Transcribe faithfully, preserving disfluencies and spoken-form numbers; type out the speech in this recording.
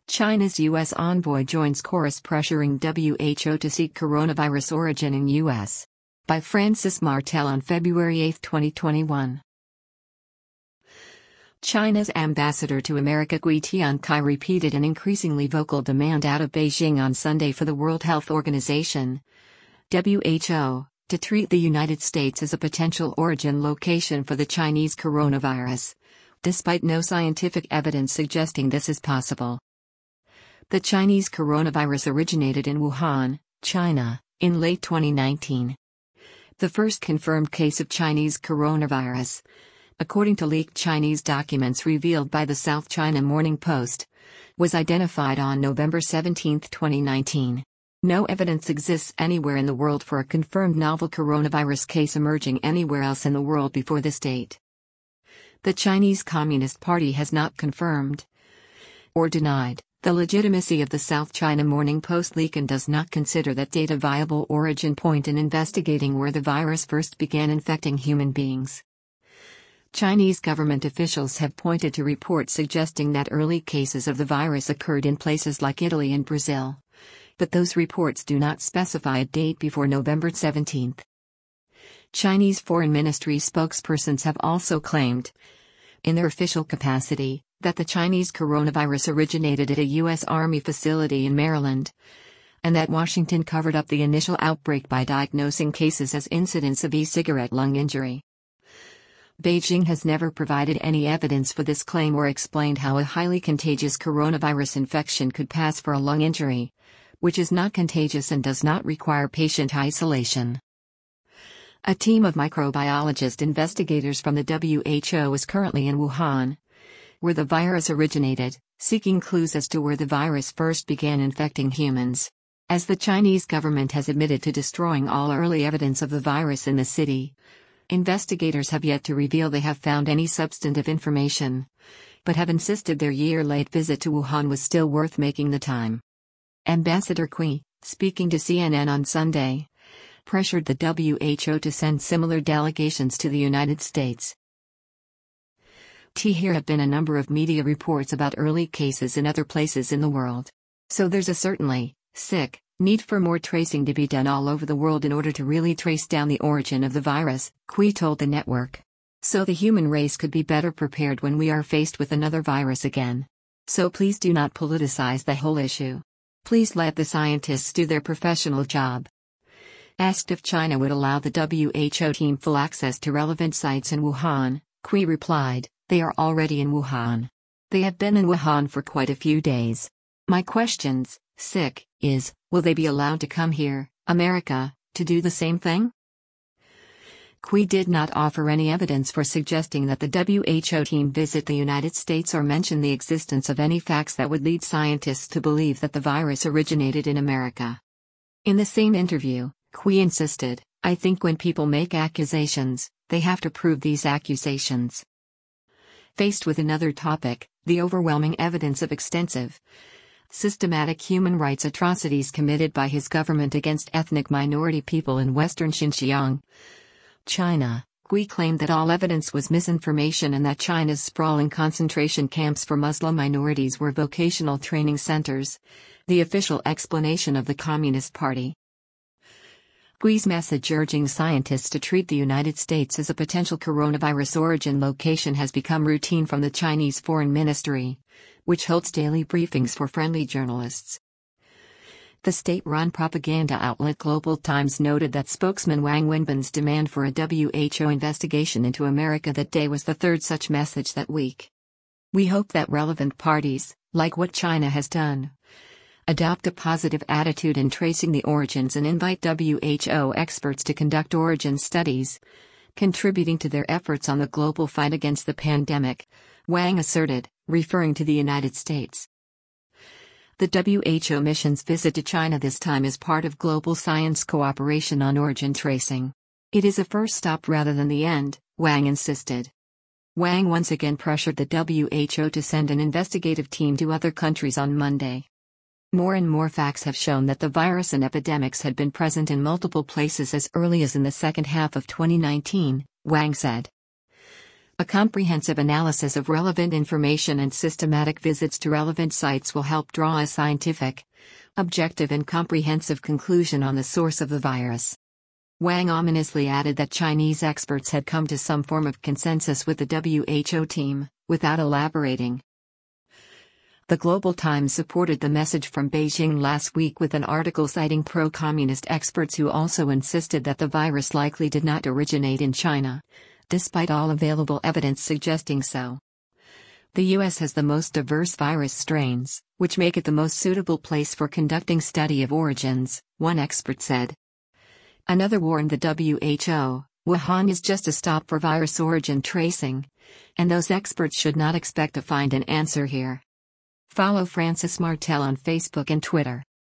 China's U S envoy joins chorus pressuring W H O to seek coronavirus origin in U S By Francis Martel on February eighth, twenty twenty-one. China's ambassador to America Gui Tiankai repeated an increasingly vocal demand out of Beijing on Sunday for the World Health Organization W H O to treat the United States as a potential origin location for the Chinese coronavirus, despite no scientific evidence suggesting this is possible. The Chinese coronavirus originated in Wuhan, China, in late twenty nineteen. The first confirmed case of Chinese coronavirus, according to leaked Chinese documents revealed by the South China Morning Post, was identified on November seventeenth, twenty nineteen. No evidence exists anywhere in the world for a confirmed novel coronavirus case emerging anywhere else in the world before this date. The Chinese Communist Party has not confirmed or denied the legitimacy of the South China Morning Post leak and does not consider that date a viable origin point in investigating where the virus first began infecting human beings. Chinese government officials have pointed to reports suggesting that early cases of the virus occurred in places like Italy and Brazil, but those reports do not specify a date before November seventeenth. Chinese Foreign Ministry spokespersons have also claimed, in their official capacity, that the Chinese coronavirus originated at a U S Army facility in Maryland, and that Washington covered up the initial outbreak by diagnosing cases as incidents of e-cigarette lung injury. Beijing has never provided any evidence for this claim or explained how a highly contagious coronavirus infection could pass for a lung injury, which is not contagious and does not require patient isolation. A team of microbiologist investigators from the W H O is currently in Wuhan, where the virus originated, seeking clues as to where the virus first began infecting humans. As the Chinese government has admitted to destroying all early evidence of the virus in the city, investigators have yet to reveal they have found any substantive information, but have insisted their year-late visit to Wuhan was still worth making the time. Ambassador Gui, speaking to C N N on Sunday, pressured the W H O to send similar delegations to the United States. There have been a number of media reports about early cases in other places in the world. So there's a certainly, sick, need for more tracing to be done all over the world in order to really trace down the origin of the virus, Gui told the network. So the human race could be better prepared when we are faced with another virus again. So please do not politicize the whole issue. Please let the scientists do their professional job. Asked if China would allow the W H O team full access to relevant sites in Wuhan, Gui replied, "They are already in Wuhan. They have been in Wuhan for quite a few days. My questions, sick, is, will they be allowed to come here, America, to do the same thing?" Gui did not offer any evidence for suggesting that the W H O team visit the United States or mention the existence of any facts that would lead scientists to believe that the virus originated in America. In the same interview, Gui insisted, "I think when people make accusations, they have to prove these accusations." Faced with another topic, the overwhelming evidence of extensive, systematic human rights atrocities committed by his government against ethnic minority people in western Xinjiang, China, Gui claimed that all evidence was misinformation and that China's sprawling concentration camps for Muslim minorities were vocational training centers, the official explanation of the Communist Party. Gui's message urging scientists to treat the United States as a potential coronavirus origin location has become routine from the Chinese Foreign Ministry, which holds daily briefings for friendly journalists. The state-run propaganda outlet Global Times noted that spokesman Wang Wenbin's demand for a W H O investigation into America that day was the third such message that week. "We hope that relevant parties, like what China has done, adopt a positive attitude in tracing the origins and invite W H O experts to conduct origin studies, contributing to their efforts on the global fight against the pandemic," Wang asserted, referring to the United States. The W H O mission's visit to China this time is part of global science cooperation on origin tracing. "It is a first stop rather than the end," Wang insisted. Wang once again pressured the W H O to send an investigative team to other countries on Monday. More and more facts have shown that the virus and epidemics had been present in multiple places as early as in the second half of twenty nineteen, Wang said. A comprehensive analysis of relevant information and systematic visits to relevant sites will help draw a scientific, objective and comprehensive conclusion on the source of the virus. Wang ominously added that Chinese experts had come to some form of consensus with the W H O team, without elaborating. The Global Times supported the message from Beijing last week with an article citing pro-communist experts who also insisted that the virus likely did not originate in China, despite all available evidence suggesting so. The U S has the most diverse virus strains, which make it the most suitable place for conducting study of origins, one expert said. Another warned the W H O, Wuhan is just a stop for virus origin tracing, and those experts should not expect to find an answer here. Follow Francis Martel on Facebook and Twitter.